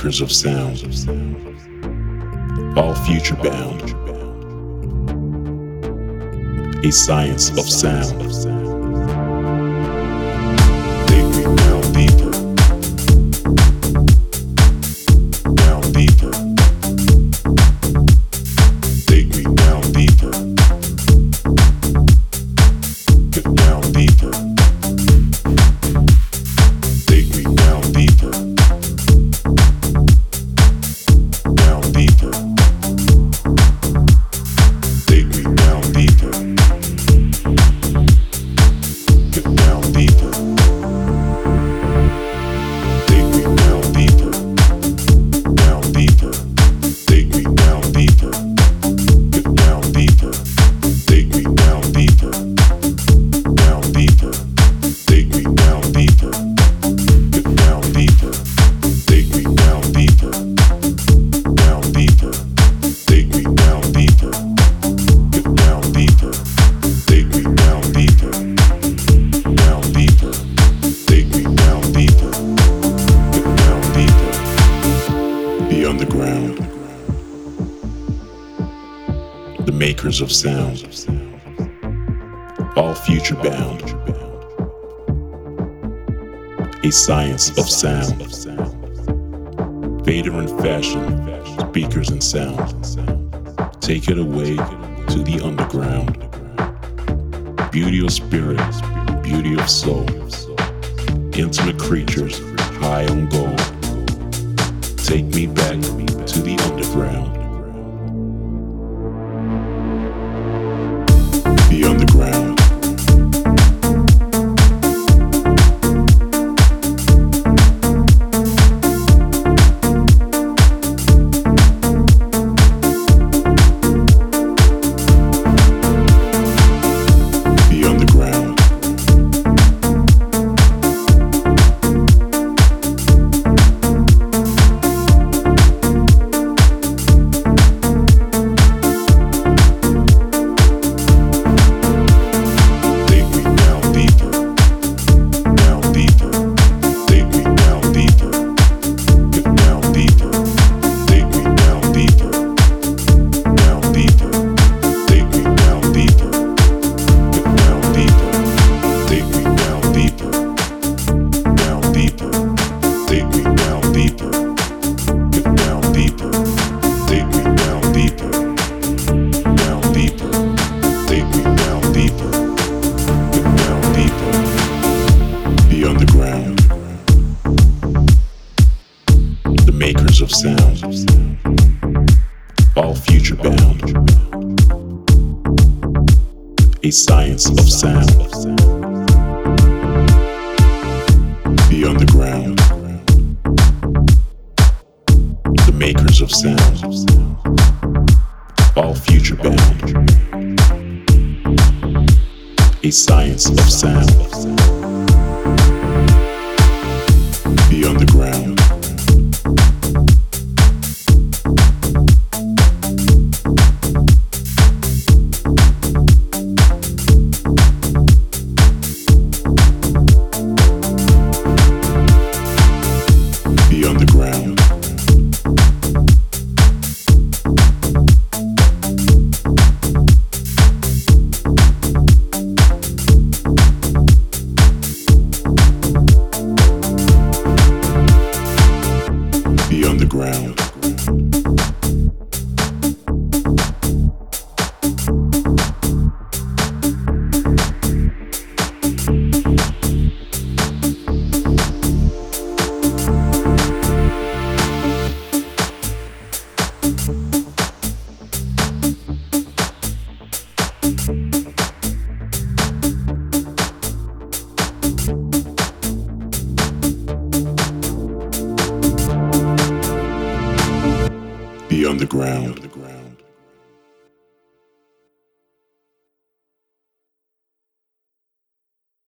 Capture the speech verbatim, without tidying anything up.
makers of sound, all future bound, a science of sound. Take me down deeper, down deeper. Take me down deeper, get down deeper. Take me down deeper, down deeper. Take me down deeper, get down deeper. Take me down deeper, down deeper. Take me down deeper, get down deeper. Take me down deeper, down deeper. Take me down deeper, get down deeper. Take me down deeper, down deeper. Take me down deeper, get down deeper. Take me down deeper, down deeper. Take me down deeper, get down deeper. Be underground, the makers of sound, all future bound, a science of sound. Vader in fashion, speakers and sound. Take it away to the underground. Beauty of spirit, beauty of soul. Intimate creatures, high on gold. Take me back to the underground. The underground. The underground. Take me down deeper, down deeper. Take me down deeper, get down deeper. Take me down deeper, down deeper. Take me down deeper, get down deeper. Take me down deeper, down deeper. Take me down deeper, get down deeper. Take me down deeper, down deeper. Take me down deeper, get down deeper. The underground, the makers of sound, all future bound, a science of sound. The underground, the makers of sound, all future bound, a science of sound. The underground. The underground. The underground. The underground.